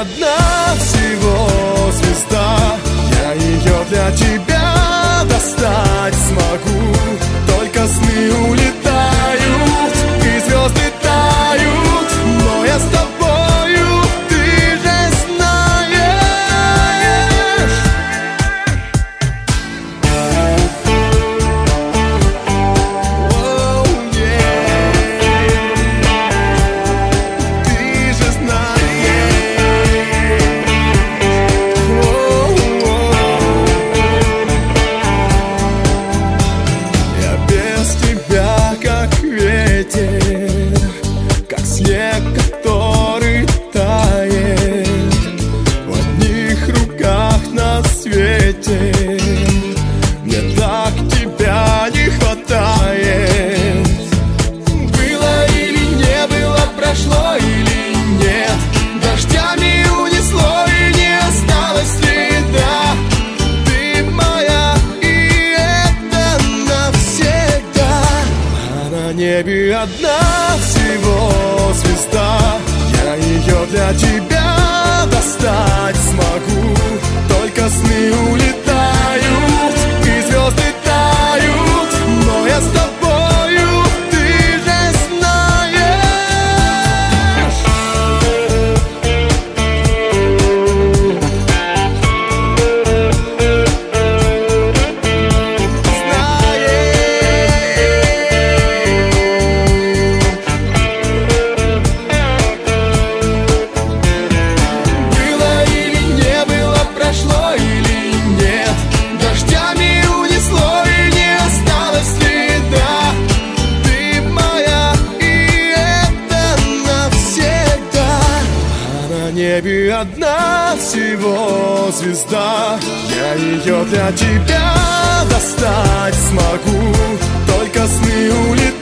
одна всего звезда. Я ее для тебя достать смогу. Только сны улетают и звезды тают, но я с тобою, ты же знаешь. Оу, ты же знаешь. Я без тебя как ветер, как снег, который тает в одних руках на свете. Мне так тебя не хватает. Было или не было, прошло или нет, дождями унесло и не осталось следа. Ты моя, и это навсегда. А на небе одна всего звезда. Я ее для тебя достать смогу. Только сны улетают и звезды тают, но я с тобою, ты же знаешь. Было или не было, прошло или нет, дождями унесло и не осталось следа. Ты моя, и это навсегда. А на небе одна всего звезда. Я ее для тебя достать смогу. Только сны улетают